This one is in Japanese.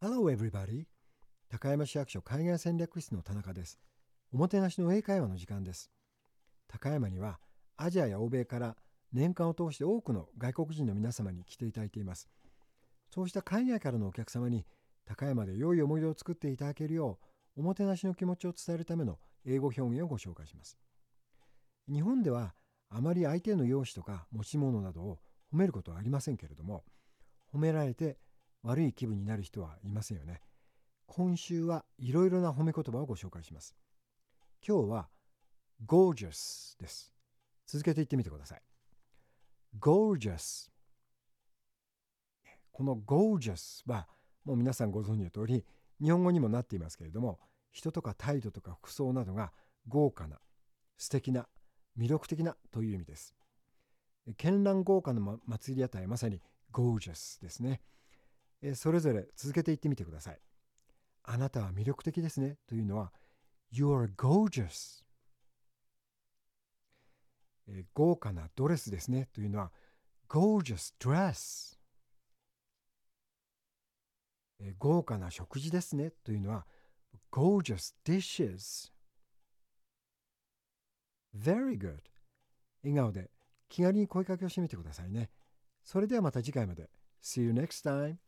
Hello everybody! 高山市役所海外戦略室の田中です。おもてなしの英会話の時間です。高山にはアジアや欧米から年間を通して多くの外国人の皆様に来ていただいています。そうした海外からのお客様に高山で良い思い出を作っていただけるようおもてなしの気持ちを伝えるための英語表現をご紹介します。日本ではあまり相手の容姿とか持ち物などを褒めることはありませんけれども、褒められて悪い気分になる人はいませんよね。今週はいろいろな褒め言葉をご紹介します。今日は gorgeous です。続けて言ってみてください。gorgeous。この gorgeous はもう皆さんご存知の通り日本語にもなっていますけれども、人とか態度とか服装などが豪華な、素敵な、魅力的なという意味です。絢爛豪華な祭り屋台はまさに gorgeous ですね。それぞれ続けて言ってみてください。あなたは魅力的ですねというのは You are gorgeous。豪華なドレスですねというのは Gorgeous dress。豪華な食事ですねというのは Gorgeous dishes。 Very good。 笑顔で気軽に声かけをしてみてくださいね。それではまた次回まで。See you next time.